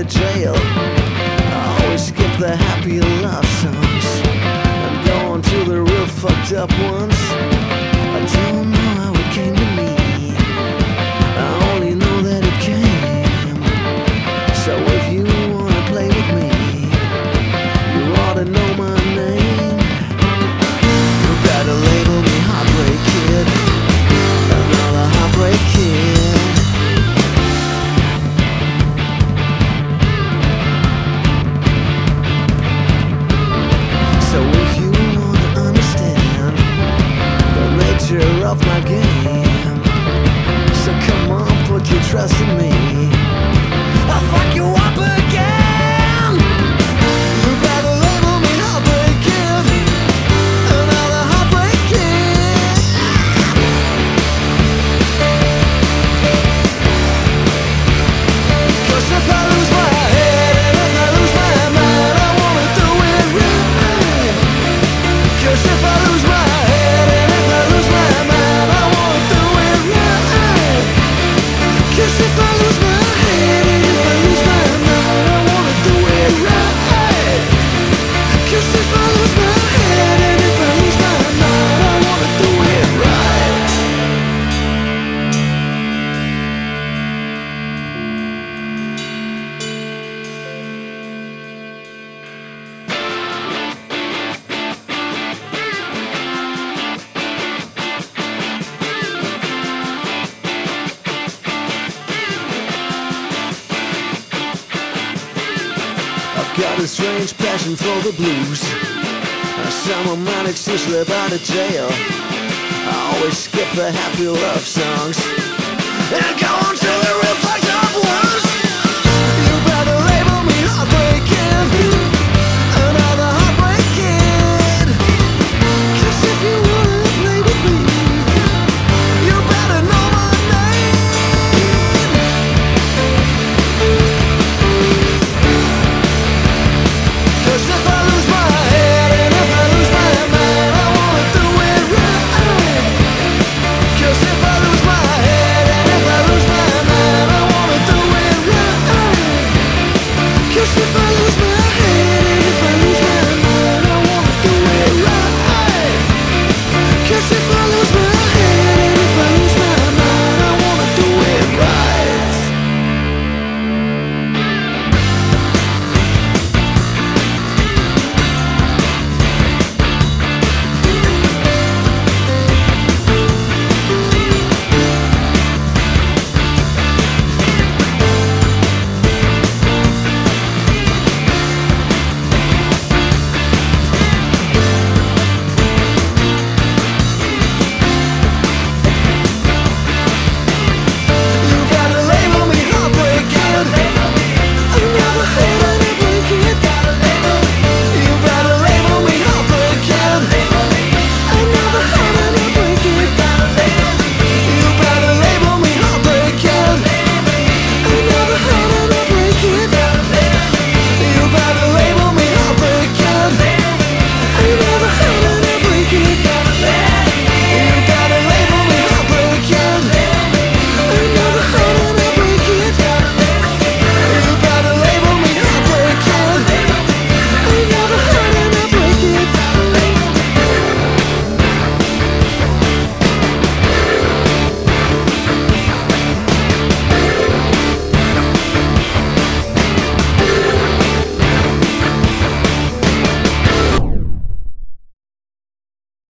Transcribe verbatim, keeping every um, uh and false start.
of jail. I always skip the happy love songs and go on to the real fucked up ones. I don't know how it came to me, I only know that it came. So if you wanna play with me, you ought to know my name. You better label me Heartbreak Kid, another Heartbreak Kid. So if you wanna understand the nature of my game, so come on, put your trust in me, I'll fuck you up again. You better label me Heartbreak Kid, another Heartbreak Kid. Cause if I lose my head and if I lose my mind, I wanna do it right. Cause if I lose my head and if I lose my mind, I wanna do it right. Cause if I lose my head and if I lose my mind, I wanna do it right. Cause if I lose my head and if I lose my mind, I wanna do it right. I've got a strange passion for the blues. Somehow managed to slip out of jail. I always skip the happy love songs and go on to the real